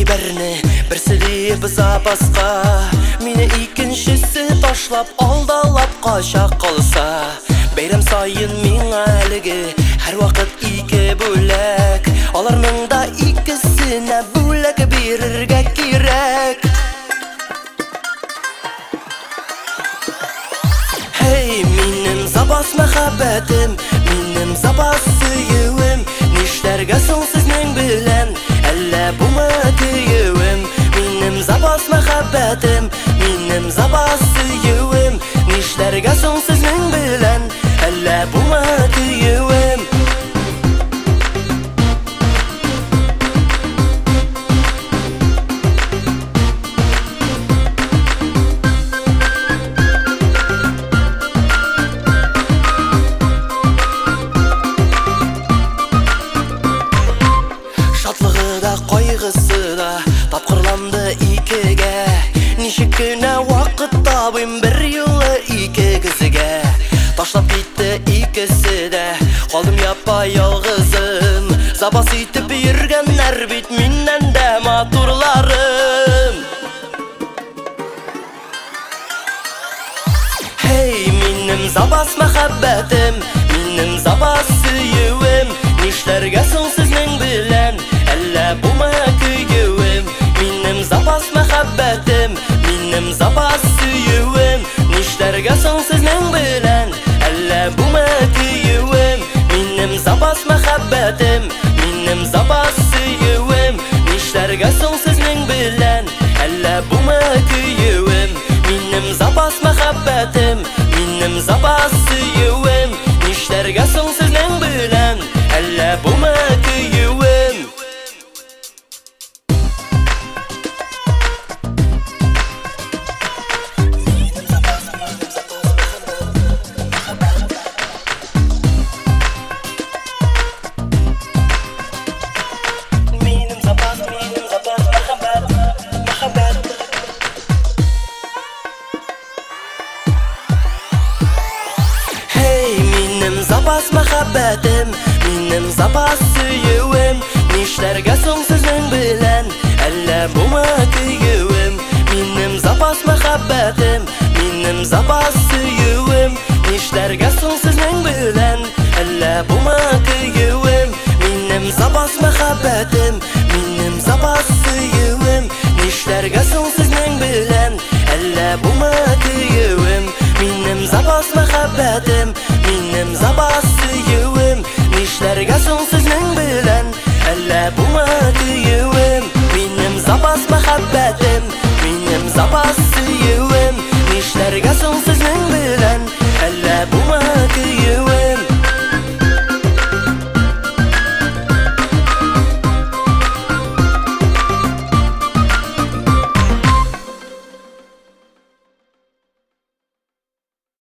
берне, берсе дип запаска. Мине икенчесе ташлап, алдалап кача калса. Бәйрәм сайын миңа әлеге һәр вакыт ике бүләк. Аларның да икесенә бүләк бирергә кирәк. Hey, минем запас мәхәббәтем, минем запас сөюем. Нишләргә соң сезнең белән, әллә бумы көюем? Минем запас мәхәббәтем, минем запас сөюем. Нишләргә соң сезнең белән, әллә бумы көюем? Шатлыгы да, кайгысы да тапкырланды икегә. Ничек кенә вакыт табыйм бер юлы ике кызыгә. Ташлап китте икесе дә, калдым япа-ялгызым. Запас итеп йөргәннәр бит миннән дә матурларым. Hey, минем запас мәхәббәтем, минем запас сөюем. Нишләргә соң сезнең белән, әллә бумы көюем? Минем запас мәхәббәтем, минем запас сөюем. Нишләргә соң сезнең белән, әллә бумы көюем? Минем запас мәхәббәтем, минем запас сөюем. Нишләргә соң сезнең белән, әллә бумы көюем? Минем запас мәхәббәтем, минем запас сөюем. Нишләргә соң сезнең белән, әллә бумы көюем? Запас мәхәббәтем, минем запас сөюем. Нишләргә соң сезнең белән, әллә бумы көюем? Минем запас мәхәббәтем, минем запас сөюем. Нишләргә соң сезнең белән, әллә бумы көюем? Минем запас мәхәббәтем, минем запас сөюем. Нишләргә соң сезнең белән, әллә бумы көюем? Минем запас мәхәббәтем, минем запас сөюем. Нишләргә соң